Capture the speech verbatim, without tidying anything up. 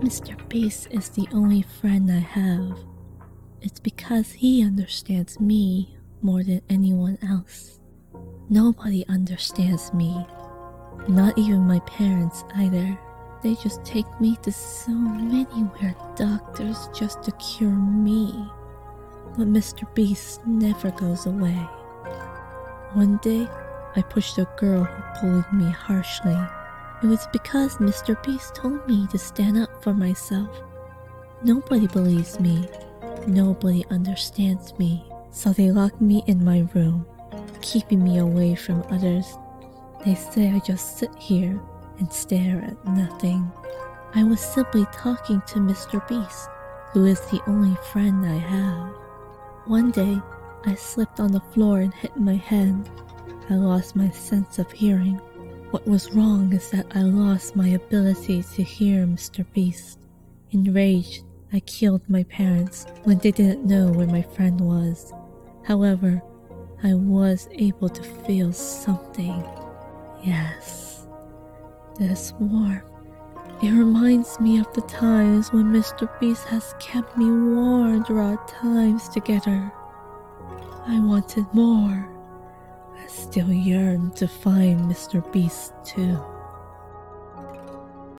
Mister Beast is the only friend I have. It's because he understands me more than anyone else. Nobody understands me. Not even my parents either. They just take me to so many weird doctors just to cure me. But Mister Beast never goes away. One day, I pushed a girl who bullied me harshly. It was because Mister Beast told me to stand up for myself. Nobody believes me. Nobody understands me. So they lock me in my room, keeping me away from others. They say I just sit here and stare at nothing. I was simply talking to Mister Beast, who is the only friend I have. One day, I slipped on the floor and hit my head. I lost my sense of hearing. What was wrong is that I lost my ability to hear Mister Beast. Enraged, I killed my parents when they didn't know where my friend was. However, I was able to feel something. Yes, this warmth. It reminds me of the times when Mister Beast has kept me warm through our times together. I wanted more. I still yearn to find Mister Beast too.